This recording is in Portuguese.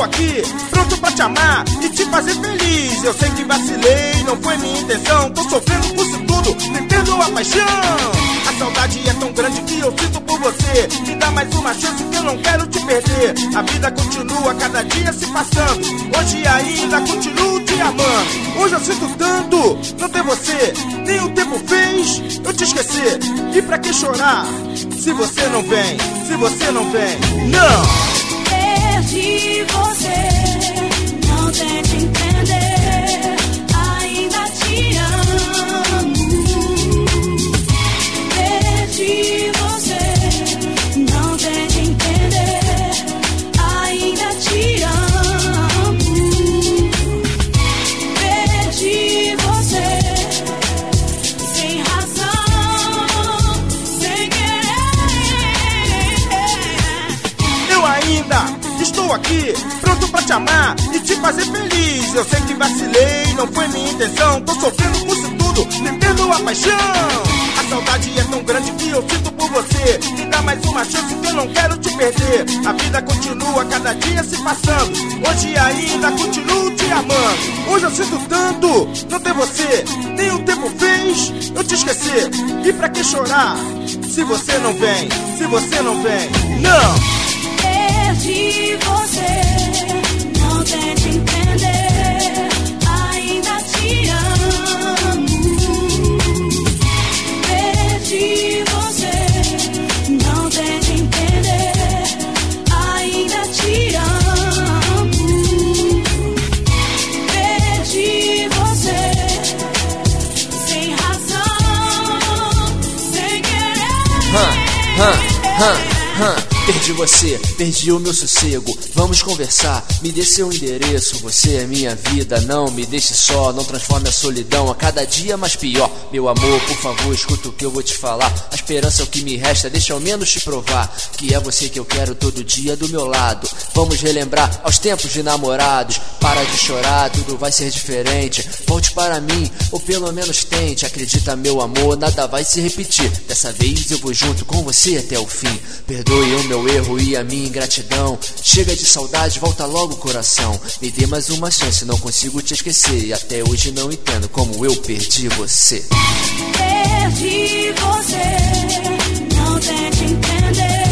aqui, pronto pra te amar e te fazer feliz. Eu sei que vacilei, não foi minha intenção. Tô sofrendo por isso tudo, me perdoa a paixão. A saudade é tão grande que eu sinto por você. Me dá mais uma chance que eu não quero te perder. A vida continua, cada dia se passando. Hoje ainda continuo te amando. Hoje eu sinto tanto não ter você. Nem o tempo fez eu te esquecer. E pra que chorar se você não vem? Se você não vem, não! Perdi você, não tente entender, ainda te amo. Perdi você, não tente entender, ainda te amo. Perdi você, sem razão, sem querer. Eu ainda estou aqui, pronto pra te amar e te fazer feliz. Eu sei que vacilei, não foi minha intenção. Tô sofrendo por isso tudo, me perdoa a paixão. A saudade é tão grande que eu sinto por você. Me dá mais uma chance que eu não quero te perder. A vida continua, cada dia se passando. Hoje ainda continuo te amando. Hoje eu sinto tanto não ter você. Nem o tempo fez eu te esquecer. E pra que chorar se você não vem? Se você não vem, não! Perdi você, não tente entender, ainda te amo. Perdi você, não tente entender, ainda te amo. Perdi você, sem razão, sem querer. Perdi você, perdi o meu sossego. Vamos conversar, me dê seu endereço. Você é minha vida, não me deixe só. Não transforme a solidão a cada dia mais pior. Meu amor, por favor, escuta o que eu vou te falar. A esperança é o que me resta, deixa ao menos te provar que é você que eu quero todo dia do meu lado. Vamos relembrar aos tempos de namorados. Para de chorar, tudo vai ser diferente. Volte para mim, ou pelo menos tente. Acredita, meu amor, nada vai se repetir. Dessa vez eu vou junto com você até o fim. Perdoe o meu erro e a minha ingratidão. Chega de saudade, volta logo coração. Me dê mais uma chance, não consigo te esquecer. E até hoje não entendo como eu perdi você. Perdi você, não tente entender.